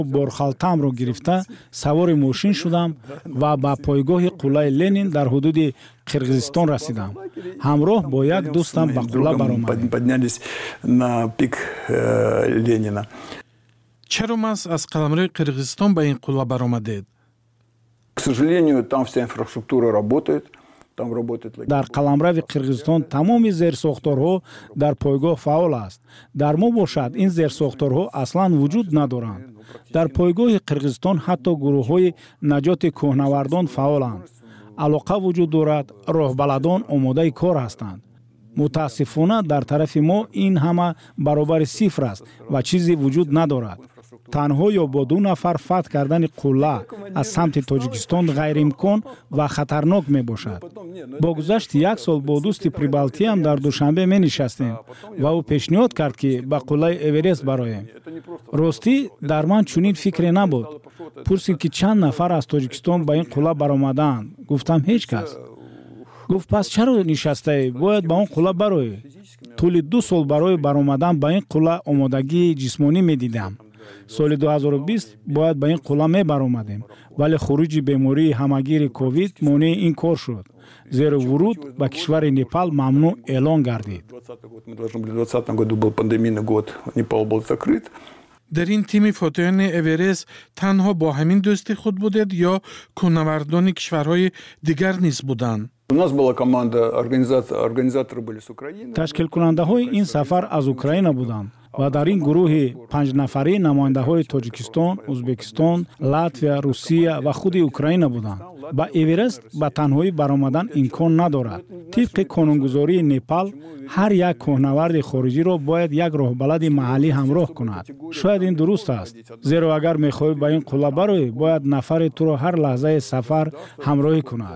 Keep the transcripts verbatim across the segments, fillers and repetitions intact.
борхалтамро гирифта савори мошин шудам ва ба пойгоҳи қуллаи Ленин дар ҳудуди Қирғизистон расидам. Ҳамроҳ бо як дӯстам ба қулла баромадем. чаро мас аз қаламрои Қирғизистон ба ин қулла баромадед? К сожалению, там вся инфраструктура работает. дар қаламрави Қирғизистон тамоми зерсохторҳо дар пойгоҳ фаъол аст. дар мо бошад ин зерсохторҳо аслан вуҷуд надоранд. дар пойгоҳи Қирғизистон ҳатто гурӯҳҳои наҷоти кӯҳнавардон фаъоланд. алоқа вуҷуд дорад, роҳбаладон омодаи кор ҳастанд. мутаассифона дар тарафи мо ин ҳама баробари сифр аст ва чизе вуҷуд надорад. танҳо ё бо ду нафар фатҳ кардани қулла аз самти Тоҷикистон ғайриимкон ва хатарнок мебошад. бо гузашти як сол бо дӯсти Прибалтиям дар Душанбе менишастем ва ӯ пешниҳод кард, ки ба қуллаи Эверест бароем. ростӣ дар ман чунин фикре набуд. пурсид, ки чанд нафар аз Тоҷикистон ба ин қулла баромадаанд. гуфтам ҳеҷ кас. гуфт пас чаро нишастаӣ? бояд ба он қулла бароӣ. тӯли ду сол барои баромадан ба ин қулла омодагии ҷисмонӣ медидам. соли ду ҳазору бист бояд ба ин қулла мебаромадем, вале хуруҷи бемории ҳамагири ковид монеи ин кор шуд, зеро вуруд ба кишвари Непал мамнӯъ эълон гардид. дар ин тими фотоёни Эверест танҳо бо ҳамин дӯсти худ будед ё кӯҳнавардони кишварҳои дигар низ буданд? У нас была команда, организаторы были с Украины. Ташкилкунандаҳои ин сафар аз Украина буданд ва дар ин гурӯҳи панҷнафарӣ намояндаҳои Тоҷикистон, Ӯзбекистон, Латвия, Русия ва худи Украина буданд. ба Эверест ба танҳоӣ баромадан имкон надорад. тибқи қонунгузории Непал, ҳар як кӯҳнаварди хориҷиро бояд як роҳбалади маҳаллӣ ҳамроҳ кунад. шояд ин дуруст аст, зеро агар мехоҳӣ ба ин қулла бароӣ, бояд нафаре туро ҳар лаҳзаи сафар ҳамроҳӣ кунад.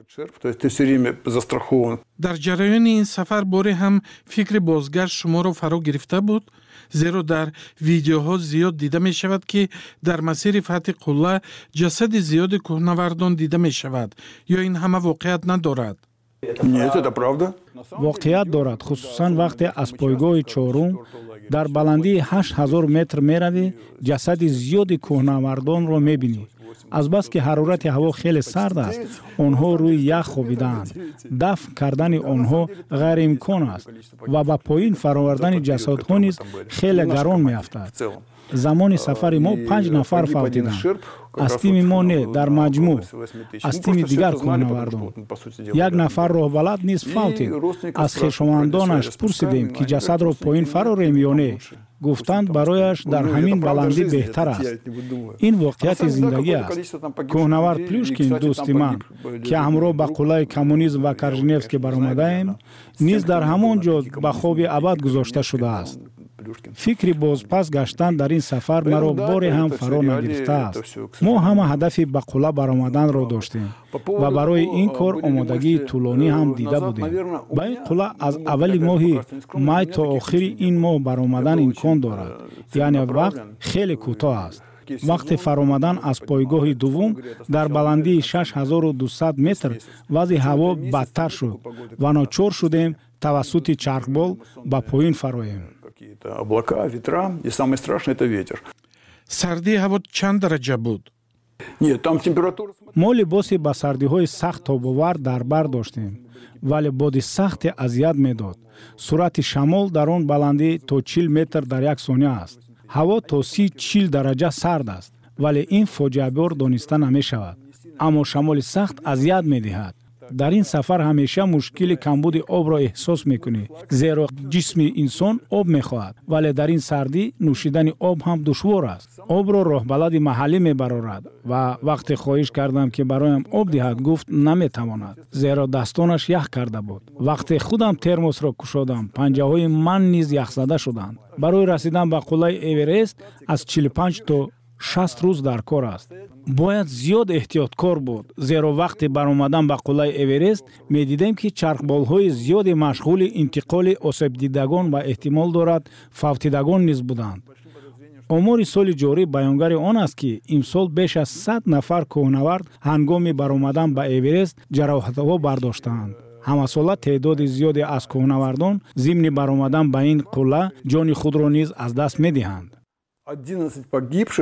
дар ҷараёни ин сафар боре ҳам фикри бозгашт шуморо фаро гирифта буд? зеро дар видеоҳо зиёд дида мешавад, ки дар масири фатҳи қулла ҷасади зиёди кӯҳнавардон дида мешавад. ё ин ҳама воқеият надорад? Нет, это правда. воқеият дорад, хусусан вақте аз пойгоҳи чорум дар баландии ҳашт ҳазор метр меравӣ, ҷасади зиёди кӯҳнавардонро мебинӣ. азбаски ҳарорати ҳаво хеле сард аст, онҳо рӯи ях хобидаанд. дафн кардани онҳо ғайриимкон аст ва ба поин фаровардани ҷасадҳо низ хеле гарон меафтад. замони сафари мо панҷ нафар фавтиданд. аз тими мо не, дар маҷмӯъ аз тими дигар кӯҳнавардон. як нафар роҳбалад низ фавтид. аз хешовандонаш пурсидем, ки ҷасадро поин фарорем ё не. гуфтанд барояш дар ҳамин баландӣ беҳтар аст. ин воқеияти зиндагӣ аст. кӯҳнавард Плюшкин, дӯсти ман, ки ҳамроҳ ба қуллаи коммунизм ва Корженевский баромадаем, низ дар ҳамон ҷо ба хоби абад гузошта шудааст. фикри бозпас гаштан дар ин сафар маро боре ҳам фаро нагирифтааст. мо ҳама ҳадафи ба қулла баромаданро доштем ва барои ин кор омодагии тӯлонӣ ҳам дида будем. ба ин қулла аз аввали моҳи май то охири ин моҳ баромадан имкон дорад, яъне вақт хеле кӯтоҳ аст. вақти фаромадан аз пойгоҳи дуввум дар баландии шаш ҳазору дусад метр вазъи ҳаво бадтар шуд ва ночор шудем тавассути чархбол ба поин фароем. Облака, ветра, и самое страшное — это ветер. Сардии ҳаво чанд дараҷа буд? Нет, там температура... мо либоси ба сардиҳои сахт тобовар дар бар доштем, вале боди сахте азият медод. суръати шамол дар он баландӣ то чил метр дар як сония аст. ҳаво то си чил дараҷа сард аст, вале ин фоҷиабор дониста намешавад. аммо шамоли сахт азият медиҳад. дар ин сафар ҳамеша мушкили камбуди обро эҳсос мекунӣ, зеро ҷисми инсон об мехоҳад, вале дар ин сардӣ нӯшидани об ҳам душвор аст. обро роҳбалади маҳаллӣ мебарорад ва вақте хоҳиш кардам, ки бароям об диҳад, гуфт наметавонад, зеро дастонаш ях карда буд. вақте худам термосро кушодам, панҷаҳои ман низ яхзада шуданд. барои расидан ба қуллаи Эверест аз чилу панҷ то шаст рӯз дар кор аст. бояд зиёд эҳтиёткор буд, зеро вақти баромадан ба қуллаи Эверест медидем, ки чархболҳои зиёди машғули интиқоли осебдидагон ва эҳтимол дорад фавтидагон низ буданд. омори соли ҷорӣ баёнгари он аст, ки имсол беш аз сад нафар кӯҳнавард ҳангоми баромадан ба Эверест ҷароҳатҳо бардоштаанд. ҳамасола теъдоди зиёде аз кӯҳнавардон зимни баромадан ба ин қулла ҷони худро низ аз даст медиҳанд. одиннадцать погибших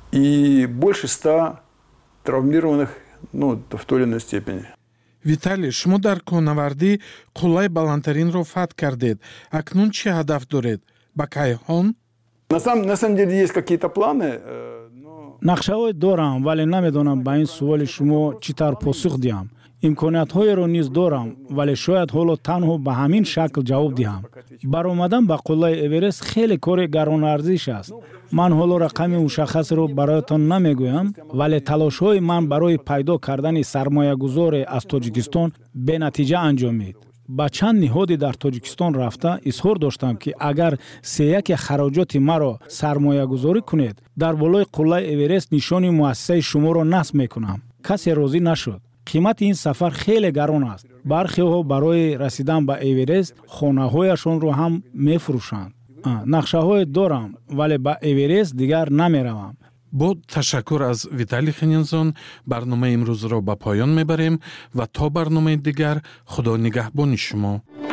и больше ста травмированных, ну, в той или иной степени. Виталий, шумо дар кӯҳнавардӣ қуллаи баландтаринро фатҳ кардед. Акнун чӣ ҳадаф доред? Ба Кайҳон? На самом, на самом деле есть какие-то планы, но... нақшаҳое дорам, вале намедонам ба ин суоли шумо чӣ тавр посух диҳам. имкониятҳоеро низ дорам, вале шояд ҳоло танҳо ба ҳамин шакл ҷавоб диҳам. Баромадан ба қуллаи Эверест хеле кори гаронарзиш аст. ман ҳоло рақами мушаххасеро бароятон намегӯям, вале талошҳои ман барои пайдо кардани сармоягузоре аз Тоҷикистон бенатиҷа анҷомид. ба чанд ниҳоди дар Тоҷикистон рафта изҳор доштам, ки агар сеяки хароҷоти маро сармоягузорӣ кунед, дар болои қуллаи Эверест нишони муассисаи шуморо насб мекунам. касе розӣ нашуд. қимати ин сафар хеле гарон аст. бархеҳо барои расидан ба Эверест хонаҳояшонро ҳам мефурӯшанд. нақшаҳое дорам, вале ба Эверест дигар намеравам. бо ташаккур аз Виталий Хенинзон барномаи имрӯзро ба поён мебарем ва то барномаи дигар худо нигаҳбони шумо.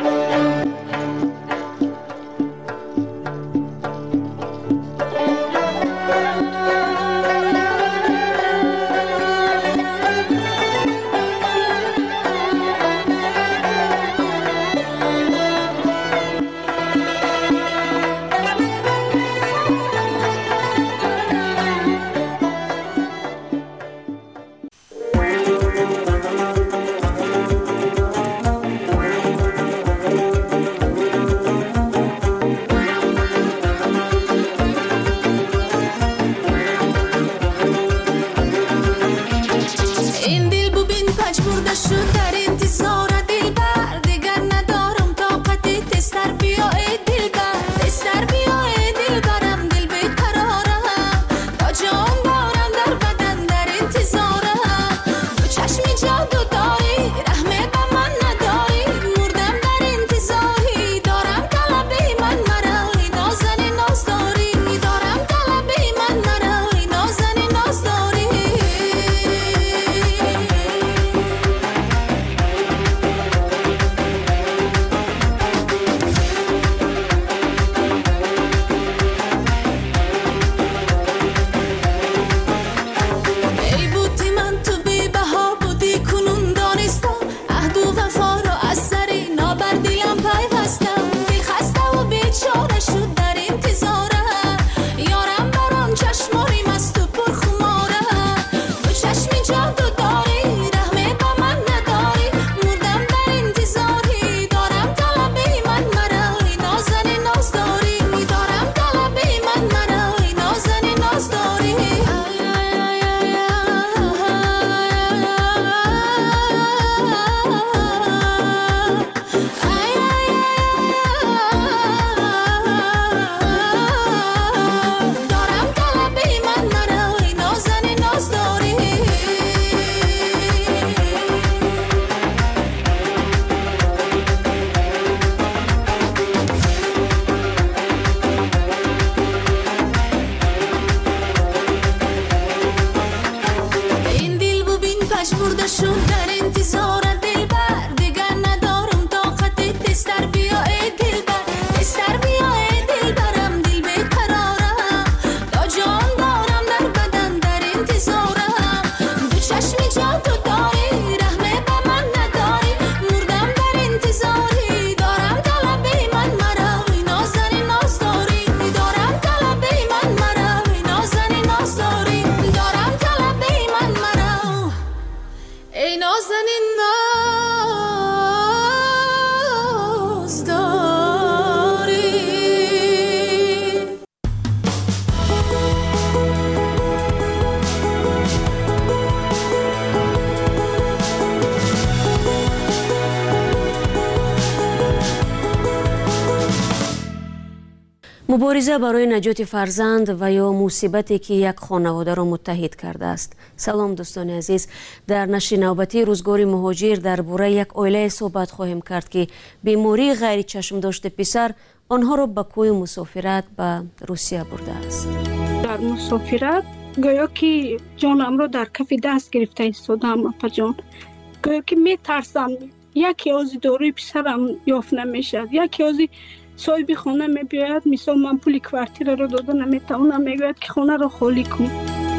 мубориза барои наҷоти фарзанд ва ё мусибате ки як хонаводаро муттаҳид кардааст. салом дӯстони азиз, дар нашри навбатии рӯзгори муҳоҷир дар бораи як оилае суҳбат хоҳем кард ки бемории ғайри чашмдошти писар онҳоро ба кӯи мусофират ба Русия бурдааст. дар мусофират гӯё ки ҷонамро дар кафи даст гирифта истодам. апаҷон гӯё ки метарсам як ёзи дорӯи писарам ёфт намешавад, як ёзи соҳиби хона мебиёяд, мисол ман пули квартираро дода наметавонам, мегӯяд ки хонаро холӣ кун.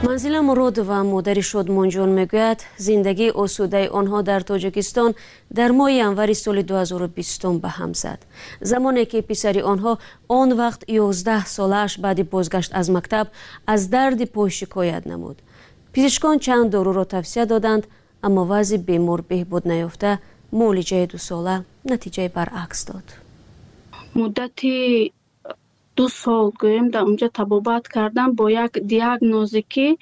منزل مراد و مادر شادمانجان میگوید زندگی آسوده آنها در تاجیکستان در ماه ینور سال دو هزار و بیست به هم زد. زمانی که پسری آنها آن وقت یازده سالش بعد بازگشت از مکتب از درد پای شکایت نمود. پزشکان چند دارو را توصیه دادند اما وضع بیمار بهبود نیافته معالجه دو ساله نتیجه برعکس داد. مدتی دو سال گویم در اونجا طبابت کردم با یک دیاگنوزی که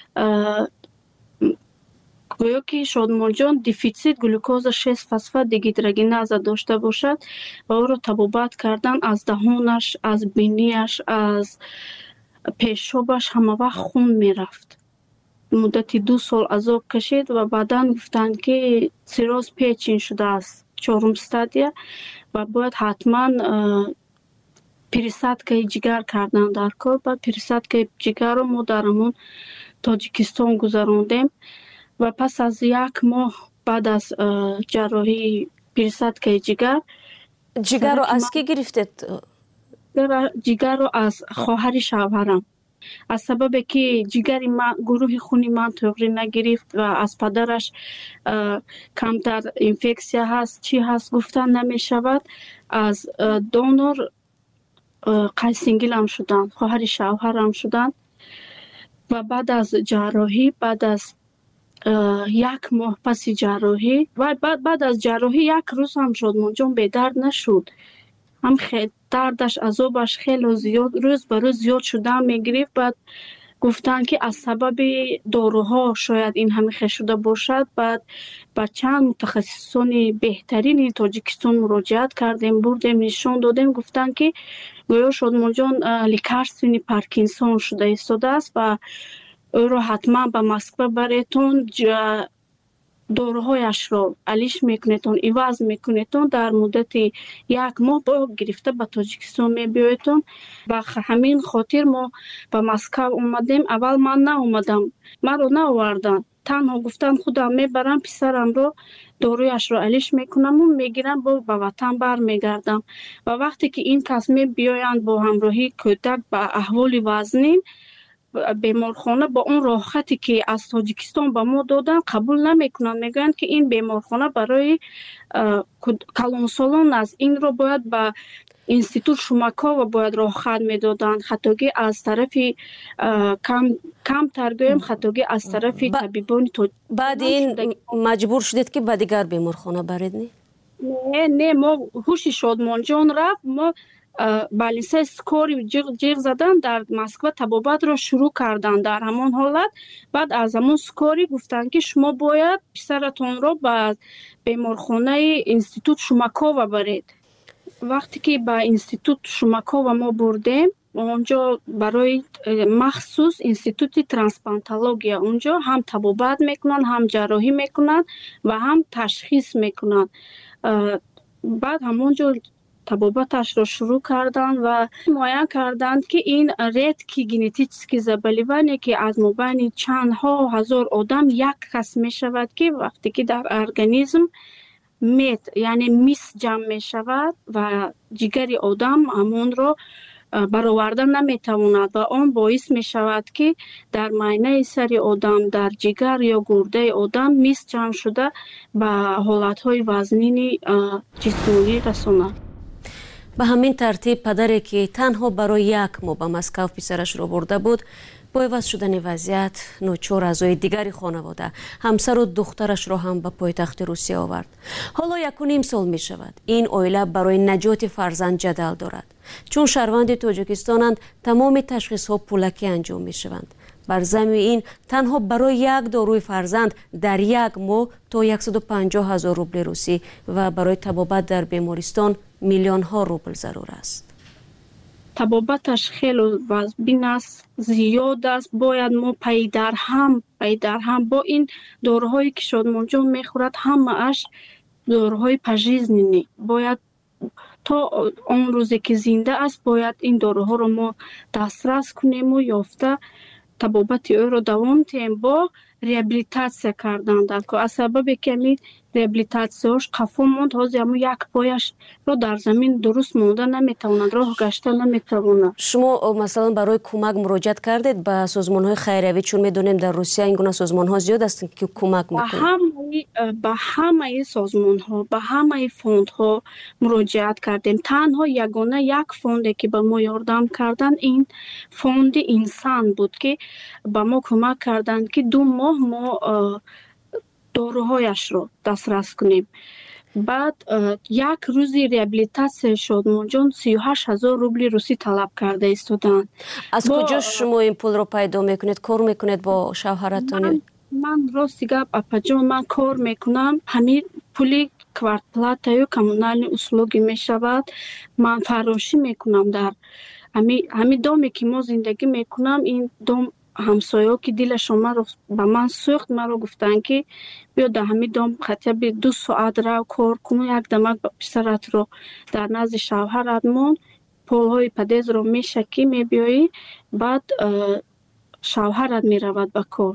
گویا که شادمانجان دیفیسیت گلوکوز شش فسفات دیهیدروژناز داشته باشد و او را طبابت کردن از دهانش، از بینیش، از پیشابش همه وقت خون می رفت. مدتی دو سال عذاب کشید و بعدا گفتند که سیروز پیچین شده است، چهارم استادیا و باید حتما пересадка جگر کردن در کار. بعد пересадка جگر رو ما در همون تاجیکستان گذراندیم و پس از یک ماه بعد از جراحی пересадка جگر جگر رو از کی گرفتید؟ جگر رو از خواهر شوهرم، از سبب که جگر من گروه خونی من توغری نگرفت و از پدرش کمتر اینفکسیا هست چی هست گفتن نمی شود، از دونور قیسینگیل هم شدن، خواهر شوهر هم شدن و بعد از جراحی بعد از یک ماه پس جراحی و بعد بعد از جراحی یک روز هم شادمانجان به درد نشد، هم خیلی دردش عذابش خیلی زیاد روز به روز زیاد شده میگرفت. بعد گفتن که از سبب داروها شاید این همه خیلی شده باشد. بعد با چند متخصصان بهترین تاجیکستان مراجعت کردیم، بردیم نشان دادیم، گفتن که گویا شادمانجان لیکارستونی پارکینسون شده ایستاده است و او را حتما به مسکو بریتون داروهایش را علیش میکنیتون ایواز میکنیتون در مدت یک ماه با گرفته به تاجیکستان میبیایتون و همین خاطر ما به مسکو اومدیم. اول من نه اومدم، من رو نه آوردن، تنها گفتم خودم میبرم پسرم رو دارویش رو علیش میکنم و میگیرم با به وطن بر میگردم و وقتی که این کس میبیایند با همراهی کودک به احوال وزنین بیمارخانه با اون راحتی که از تاجیکستان به ما دادن قبول نمیکنن، میگن که این بیمارخانه برای کلانسالان است، این رو باید به انستیتوت شوماکووا باید راحت میدادن، خطاگی از طرف کم کم ترگویم خطاگی از طرف طبیبان. بعد این مجبور شدید که به دیگر بیمارخانه برید؟ نه نه ما هوش شادمانجان رفت، ما بالینسه سکوری جیغ زدن در مسکو طبابت را شروع کردن در همان حالت. بعد از همون سکوری گفتن که شما باید پسرتون را به بیمارخانه انستیتوت شوماکووا برید. وقتی که به انستیتوت شوماکووا ما بردیم اونجا برای مخصوص انستیتوت ترانسپلانتولوژی اونجا هم طبابت میکنن، هم جراحی میکنن و هم تشخیص میکنن. بعد همونجا طبابتش رو شروع کردن و معاین کردند که این ریتکی ژنتیکی زبالیونی که از مبین چند ها هزار آدم یک کس می شود که وقتی که در ارگانیسم میت یعنی میس جمع می شود و جگر آدم همون رو برآورده نمیتواند و آن باعث می شود که در معاینه سر آدم در جگر یا گرده آدم میس جمع شده به حالتهای وزنین جسمانی رساند. به همین ترتیب پدری که تنها برای یک ماه به مسکو پسرش را برده بود با عوض شدن وضعیت نوچار اعضای دیگری خانواده همسر و دخترش را هم به پایتخت روسیه آورد. حالا یک و نیم سال می شود این عائله برای نجات فرزند جدل دارد. چون شهروند تاجیکستانند تمام تشخیص ها پولکی انجام می شوند. بر ضمن این تنها برای یک داروی فرزند در یک ماه تا صد و پنجاه هزار روبل روسی و برای طبابت در بیمارستان میلیون ها روبل ضرور است. طبابتش خیلی وزبین است، زیاد است، باید ما پی در هم پی در هم با این داروهایی که شادمانجان میخورد همه اش داروهای پژیزنینی باید تا آن روزی که زنده است باید این داروها رو ما دسترس کنیم و یافته طبابت او رو دوام تیم با реабилитация кардан дар кор. Аз сабаби ки ами реабилитацияш қафо монд, ҳозир аму як пояш ро дар замин дуруст монда наметавонад, роҳ гашта наметавонад. шумо масалан барои кӯмак муроҷиат кардед ба созмонҳои хайриявӣ, чун медонем дар Русия ин гуна созмонҳо зиёд астанд ки кӯмак мекунанд? ба ҳамаи созмонҳо, ба ҳамаи фондҳо муроҷиат кардем. Танҳо ягона як фонде ки ба мо ёрдам кардан, ин фонди инсан буд ки ба мо кӯмак карданд ки ду моҳ мо доруҳояшро дастрас кунем. баъд як рӯзи реабилитасияи Шодмонҷон сию ҳашт ҳазор рубли русӣ талаб карда истоданд. аз куҷо шумо ин пулро пайдо мекунед? кор мекунед бо шавҳаратон? ман рости гап апаҷон, ман кор мекунам. ҳамин пули квартплатаю коммунальни услуги мешавад. ман фарошӣ мекунам дар ҳамин доме ки мо зиндагӣ мекунам. ин дом ҳамсояҳо ки дилашон маро ба ман сӯхт, маро гуфтанд ки биё дар ҳамин дом хотя би ду соат рав кор кун, як дамак писаратро дар назди шавҳарат мон, полҳои падезро мешакӣ, мебиёӣ, баъд шавҳарат меравад ба кор.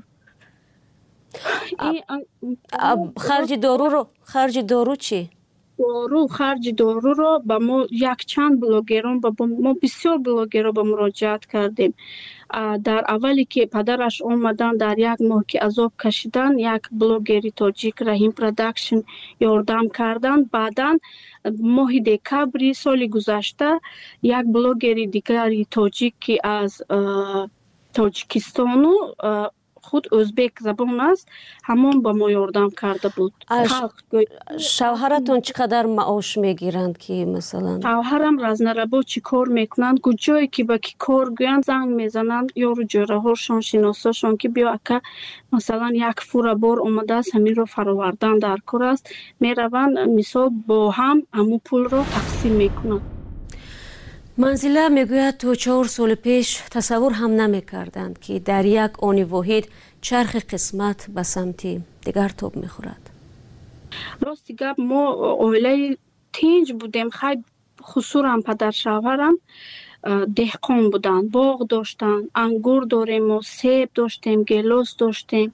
харҷи доруро харҷи дору чӣ? дору харҷи доруро ба мо якчанд блогерон ба мо бисёр блогерро ба муроҷиат кардем. дар аввале ки падараш омадан дар як моҳ ки азоб кашидан, як блогери тоҷик Раҳим Продакшн ёрдам карданд. баъдан моҳи декабри соли гузашта як блогери дигари тоҷик ки аз Тоҷикистону худ o'zbek забон аст, ҳамон ба мо ёрдам карда буд. шавҳаратон чӣ қадар маош мегиранд ки масалан? шавҳарам разнарабо чӣ кор мекунанд, куҷое ки ба ки кор гӯянд занг мезананд ёру ҷораҳошон, шиносошон ки биё ака масалан як фура бор омадааст, ҳаминро фаровардан дар кор аст. мераванд мисол бо ҳам ҳамун пулро тақсим мекунанд. манзила мегӯяд то чаҳор соли пеш тасаввур ҳам намекарданд ки дар як они воҳид чархи қисмат ба самти дигар тоб мехӯрад. рости гап мо оилаи тинҷ будем. хай хусурам падаршавҳарам деҳқон буданд, боғ доштанд, ангур дорем, мо себ доштем, гелос доштем.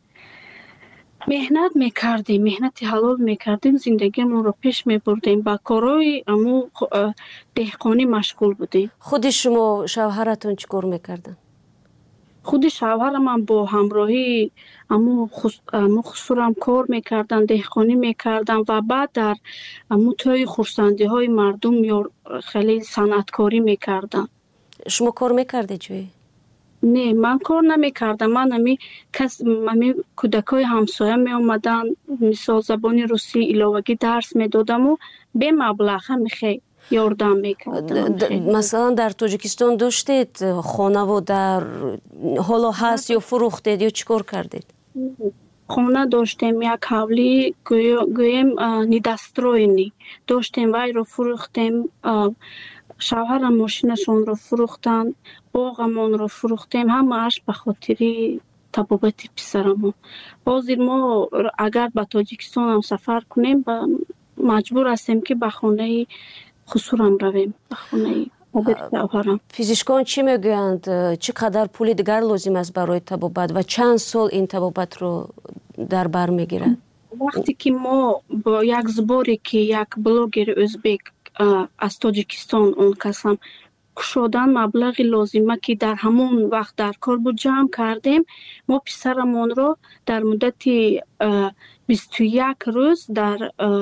меҳнат мекардем, меҳнати ҳалол мекардем, зиндагиамонро пеш мебурдем, ба корҳои аму деҳқонӣ машғул будем. худи шумо шавҳаратон чӣ кор мекарданд? худи шавҳарамам бо ҳамроҳии аму хусурам кор мекарданд, деҳқонӣ мекарданд ва баъд дар аму тӯи хурсандиҳои мардум хеле санъаткорӣ мекарданд. шумо кор мекардед ҷое? не, ман кор намекардам. ман ами кас ами кӯдакои ҳамсоя меомаданд, мисол забони русӣ иловагӣ дарс медодаму бемаблағ ҳамихе ёрдам мекардам. масалан дар Тоҷикистон доштед хонаву дар ҳоло ҳаст ё фурӯхтед ё чӣ кор кардед? хона доштем, як ҳавлӣ гӯем нидастроини доштем, вайро фурӯхтем. шавҳарам мошинашонро фурӯхтанд, боғамонро фурӯхтем, ҳамааш ба хотири табобати писарамон. ҳозир мо агар ба Тоҷикистонам сафар кунем, маҷбур ҳастем ки ба хонаи хусурам равем, ба хонаи шавҳарам. физикон чӣ мегӯянд, чӣ қадар пули дигар лозим аст барои табобат ва чанд сол ин табобатро дар бар мегирад? вақте ки мо бо як зборе ки як блогери o'zbek аз Тоҷикистон он касам кушодан маблағи лозима ки дар ҳамон вақт дар кор буд ҷамъ кардем, мо писарамонро дар муддати бисту як рӯз дар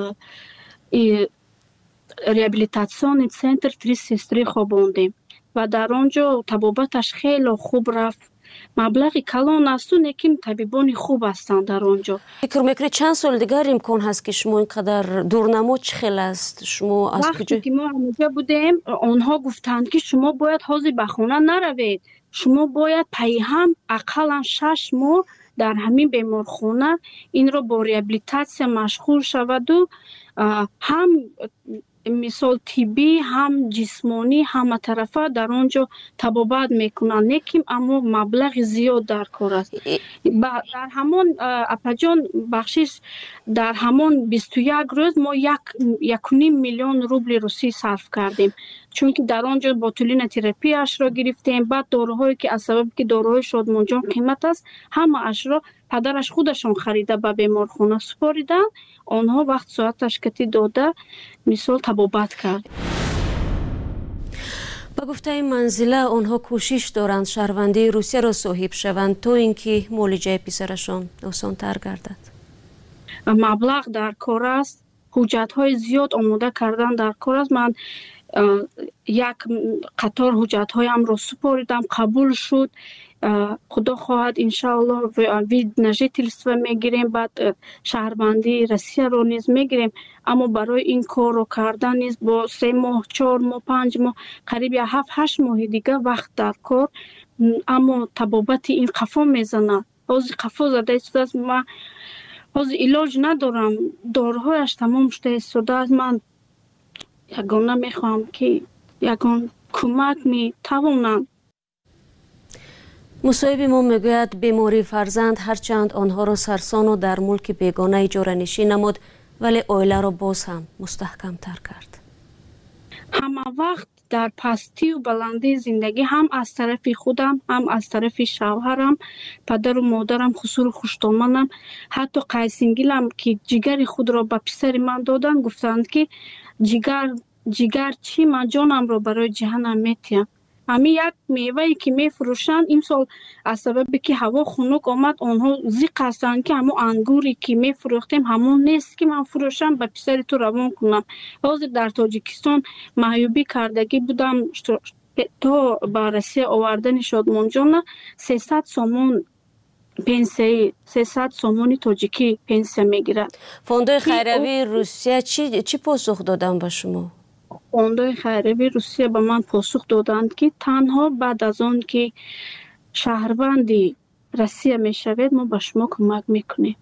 реабилитациони центр три сестри хобондем ва дар он ҷо табобаташ хеле хуб рафт. маблағи калон асту, лекин табибони хуб ҳастанд дар он ҷо. фикр мекунед чанд соли дигар имкон ҳаст ки шумо ин қадар дурнамо чӣ хел аст? шумо аз вақте ки мо онҷо будем, онҳо гуфтанд ки шумо бояд ҳозир ба хона наравед, шумо бояд пайҳам ақаллан шаш моҳ дар ҳамин беморхона инро бо реабилитатсия машғул шаваду ҳам мисол тиббӣ, ҳам ҷисмонӣ, ҳаматарафа дар он ҷо табобат мекунанд, лекин аммо маблағи зиёд дар кор аст. дар ҳамон апаҷон бахшиш дар ҳамон бисту як рӯз мо яку ним миллион рубли русӣ сарф кардем. چون که در آنجا بوتولین تراپی اش را گرفتیم. بعد داروهایی که از سبب که داروهای شادمان جان قیمت است همه اش را پدرش خودشان خریده به بیمارخانه سپاریدن. آنها وقت ساعتش کتی داده مثال طبابت کرد. با گفته منزله آنها کوشش دارند شهروندی روسیه را صاحب شوند تا اینکه معالجه پسرشان آسان تر گردد. مبلغ در کار است، حجت های زیاد آماده کردن در کار است. من یک قطار حجت هایم را سپاریدم، قبول شد. خدا خواهد انشاءالله وی نژتلستو میگیریم، بعد شهروندی روسیه رو نیز میگیریم. اما برای این کار رو کردن نیز با سه ماه چهار ماه پنج ماه قریب هفت هشت ماه دیگه وقت در کار. اما طبابت این قفا میزنه، از قفا زده است. من از علاج ندارم، داروهایش تمام شده ایستاده است. من یگانه میخوام که یگان کمک میتوانم. مصاحب ما میگوید بیماری فرزند هرچند آنها را سرسان و در ملک بیگانه اجاره نشین نمود ولی عائله را باز هم مستحکم تر کرد. همه وقت در پستی و بلندی زندگی هم از طرف خودم هم از طرف شوهرم، پدر و مادرم خسور خوشتامنم، حتی قیسینگیلم که جگر خود را به پسر من دادن گفتند که جگر جگر چی، من جانم را برای جهنم میتیم. همی یک میوهی که میفروشند این سال از سبب که هوا خنک آمد آنها زیق هستند که همون انگوری که میفروختیم همون نیست که من فروشم به پسر تو روان کنم. حاضر در تاجیکستان معیوبی کردگی بودم تا به روسیه آوردن شادمان جان سیصد سومون پنسیه سیصد سومونی تاجیکی پنسیه میگیرد. فوندوی خیروی روسیه چی چی پاسخ دادن به شما؟ فوندوی خیروی روسیه به من پاسخ دادند که تنها بعد از آن که شهروندی روسیه میشوید ما به شما کمک میکنیم.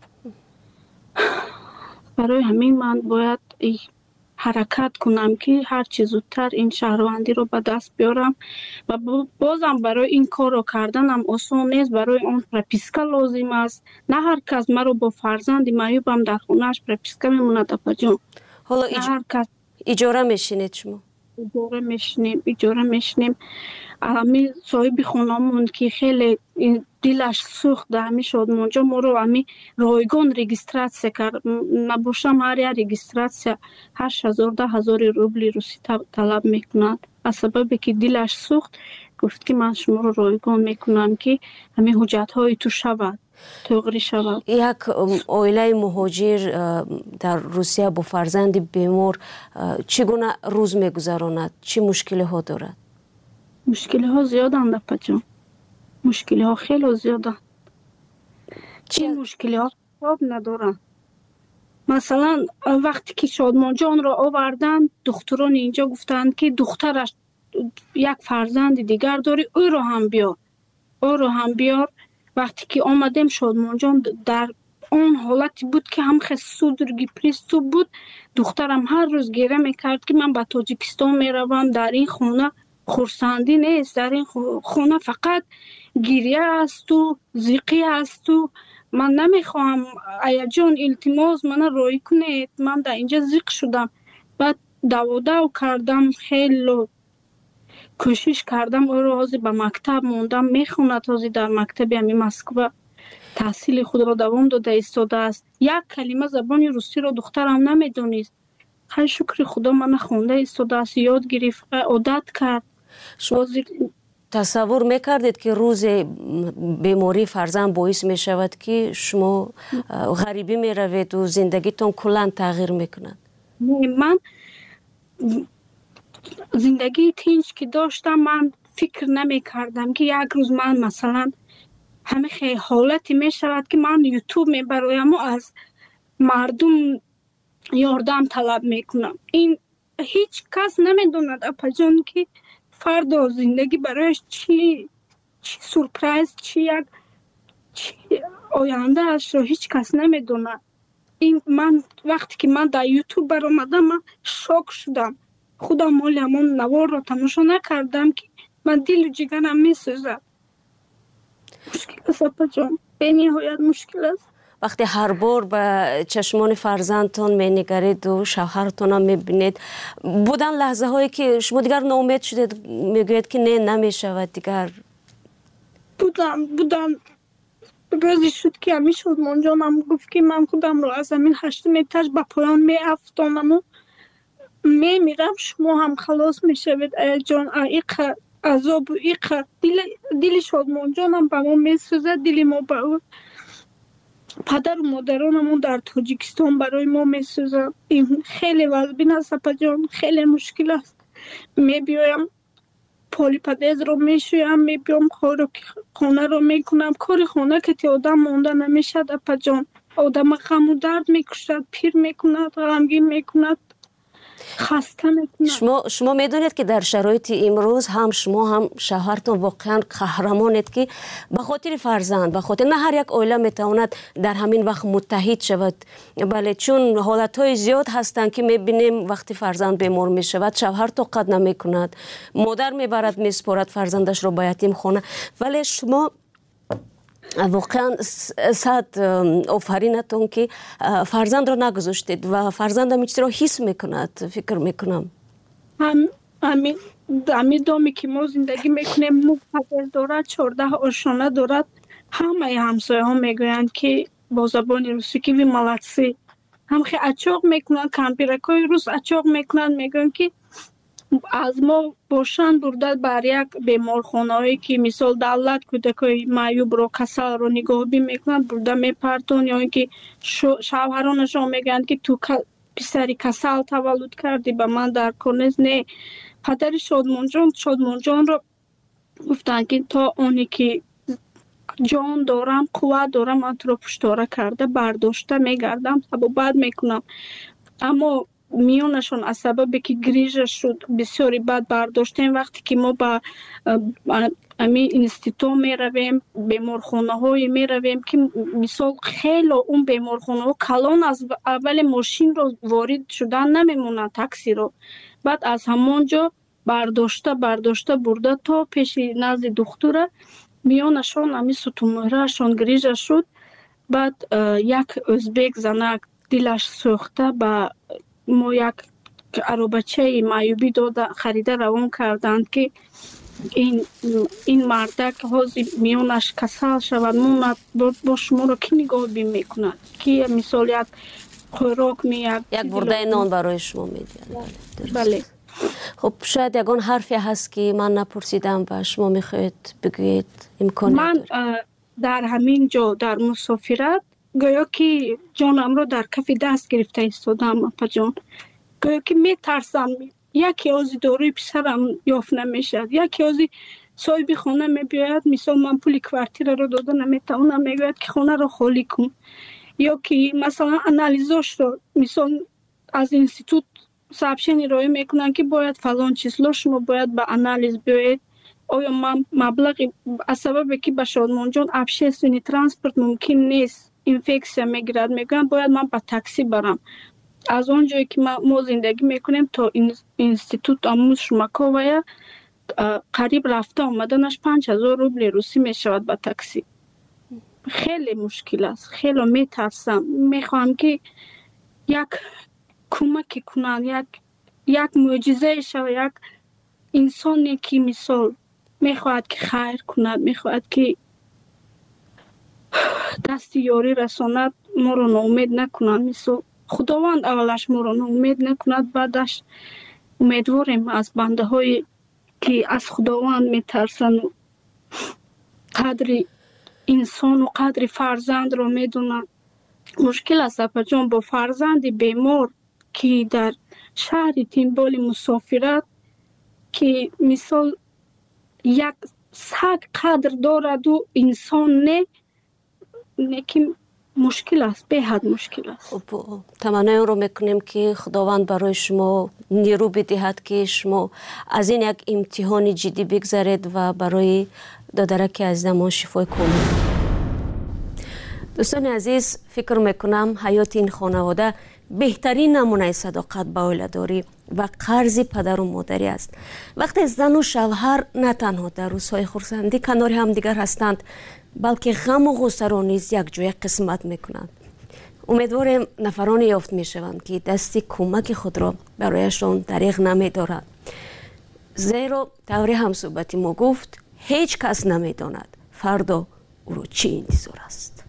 برای همین من باید حرکت کنم که هر چه زودتر این شهروندی رو به دست بیارم و بازم برای این کار رو کردنم آسان نیست. برای اون پرپیسکا لازم است. نه هر کس مرا با فرزند معیوبم در خونهش پرپیسکا میمونه دپا جان. حالا ایج... هر کس اجاره میشینید شما؟ اجاره میشنیم اجاره میشنیم امی صاحب خونمون که خیلی دلش سوخت در همی شادمان جا ما رو همی رایگان رگیستراسیا کرد. نباشم هر یک رگیستراسیا هشت هزار ده هزار روبل روسی طلب میکنند. از سبب که دلش سوخت گفت که من شما رو رایگان میکنم که همی حجت های تو شود توغری شود. یک عائله مهاجر در روسیه با فرزند بیمار چگونه روز میگذراند؟ چه مشکلی ها دارد؟ مشکلی ها زیادند دپا جان، مشکلی ها خیلی زیادند. چه مشکلی ها حساب ندارن. مثلا وقتی که شادمان جان را آوردن دختران اینجا گفتند که دخترش یک فرزند دیگر داری او رو هم بیار او رو هم بیار. وقتی که آمدیم شادمان جان در اون حالتی بود که هم خسودرگی پریستو بود. دخترم هر روز گیره میکرد که من به تاجیکستان میروم، در این خونه خورسندی نیست، در این خونه فقط گیریه است و زیقی است و من نمیخوام ایا جان التماس من روی کنید، من در اینجا زیق شدم. بعد دو دو کردم، خیلی کوشش کردم او رو حاضر به مکتب موندم میخوند، حاضر در مکتبی همی مسکو تحصیل خود را دوام داده ایستاده است. یک کلمه زبان روسی را دخترم نمیدونست. خیلی شکر خدا من خونده ایستاده است، یاد گرفت، عادت کرد. شما تصور میکردید که روز بیماری فرزند باعث میشود که شما غریبی میروید و زندگیتون کلا تغییر میکند؟ من زندگی تینج که داشتم من فکر نمی کردم که یک روز من مثلا همه خیلی حالتی می شود که من یوتیوب می برایم و از مردم یاردم طلب می کنم. این هیچ کس نمی دوند اپا جان که فردا زندگی برایش چی چی سورپرایز چی یک چی آینده است رو هیچ کس نمی دوند. این من وقتی که من در یوتیوب برآمدم من شوک شدم. خودم مال همون نوار رو تماشا نکردم که من دل و جگرم می سوزد. مشکل است اپا جان، به نهایت مشکل است. وقتی هر بار به چشمان فرزندتان مینگرید و شوهرتان هم میبینید، بودن لحظه هایی که شما دیگر ناامید شدید میگوید که نه نمیشود دیگر؟ بودم بودم روزی شد که همی شادمان جانم گفت که من خودم رو از زمین هشتم اتاج به پایان می افتانم و می میرم، شما هم خلاص میشوید ای جان. ایق عذاب و ایق دل دل شادمان جانم به ما میسوزد، دل ما به او پدر و مادرانمون در تاجیکستان برای ما میسوزد. این خیلی وضبین است اپا جان، خیلی مشکل است. می بیایم پالی پدیز رو میشویم، می بیام خانه رو میکنم. کار خانه که تی آدم مونده نمیشد اپا جان. آدم غم و درد میکشد، پیر میکند، غمگین میکند، خسته میکند. شما شما میدونید که در شرایط امروز هم شما هم شوهرتون واقعا قهرمانید که به خاطر فرزند، به خاطر نه هر یک عائله میتواند در همین وقت متحد شود. بله، چون حالتهای زیاد هستند که میبینیم وقتی فرزند بیمار میشود شوهر طاقت نمیکند، مادر میبرد میسپارد فرزندش رو به یتیم خانه. ولی شما واقعا صد آفرینتون که فرزند را نگذاشتید و فرزند هم چیزی را حس میکند. فکر میکنم هم همین همین دامی که ما زندگی میکنیم مو پدر دارد، چهارده آشانه دارد. همه همسایه ها میگویند که با زبان روسی که وی ملاتسی، هم خیلی اچاق میکنند، کمپیرکای روز اچاق میکنند، میگویند که از ما باشن برده بر یک بیمارخانه هایی که مثال دولت کودکای معیوب رو کسل رو نگاهی میکنند برده میپرتون، یا اینکه شوهرانشان میگن که تو پسری کسل تولد کردی به من در کنیز. نه، پدر شادمان جان شادمان جان رو گفتن که تا اونی که جان دارم قوت دارم من تو رو پشتواره کرده برداشته میگردم و بعد میکنم. اما میونشون از سببی که گریژ شد بسیاری بد برداشتیم. وقتی که ما با امی اینستیتو می رویم، بیمارخانه های می رویم که مثال خیلی اون بیمارخانه ها کلان از اول ماشین رو وارد شدن نمیمونن، تاکسی رو بعد از همونجا برداشته برداشته برده تا پیش نزد دکتر. میونشون امی ستومرهشون گریژ شد. بعد یک ازبک زنک دلش سوخته با ما یک عروبچه معیوبی داده خریده روان کردند که این این مردک حاضر میونش کسل شود. ما با شما رو کی نگاه بیم میکند که مثال یک خوراک می یک یک برده نان برای شما میدید. بله. خب شاید یکان حرفی هست که من نپرسیدم و شما میخواید بگویید، امکان من در همین جا در مسافرت گویا که جانم رو در کف دست گرفته ایستادم اپا جان. گویا که می ترسم یکی از داروی پسرم یافت نمیشد، یکی از صاحب خانه می بیاید مثلا من پول کوارتیر رو داده نمیتونم، میگوید که خانه رو خالی کن، یا که مثلا انالیزاش رو مثلا از اینستیتوت سابشن ارائه میکنن که باید فلان چیزلا شما باید به انالیز بیاید. آیا من مبلغ از سبب که به شادمان جان ابشیسونی ترانسپورت ممکن نیست اینفکسیا میگیرد، میگن باید من با تاکسی برم. از اونجایی که ما زندگی میکنیم تا اینستیتوت آموز شماکاویا قریب رفته آمدنش پنج هزار روبل روسی میشود با تاکسی. خیلی مشکل است، خیلی میترسم. میخوام که یک کمک کنن، یک یک معجزه شود، یک انسانی که مثال میخواهد که خیر کند، میخواهد که دست یاری رساند، ما رو ناامید نکنند. مثل خداوند اولش ما رو ناامید نکند، بعدش امیدواریم از بنده های که از خداوند میترسن و قدر انسان و قدر فرزند رو میدونن. مشکل است اپا جان با فرزند بیمار که در شهر تینبال مسافرت که مثال یک سگ قدر دارد و انسان نه، که مشکل است، به حد مشکل است. تمنای رو میکنیم که خداوند برای شما نیرو بدهد که شما از این یک امتحان جدی بگذارید و برای دادرک عزیزمان شفای کنید. دوستان عزیز، فکر میکنم حیات این خانواده بهترین نمونه صداقت به اولاداری و قرض پدر و مادری است. وقتی زن و شوهر نه تنها در روزهای خرسندی کنار هم دیگر هستند، балки ғаму ғусаро низ якҷоя қисмат мекунанд. умедворем нафароне ёфт мешаванд ки дасти кӯмаки худро барояшон дариғ намедорад. зеро таври ҳамсӯҳбати мо гуфт ҳеҷ кас намедонад фардо ӯро чӣ интизор аст.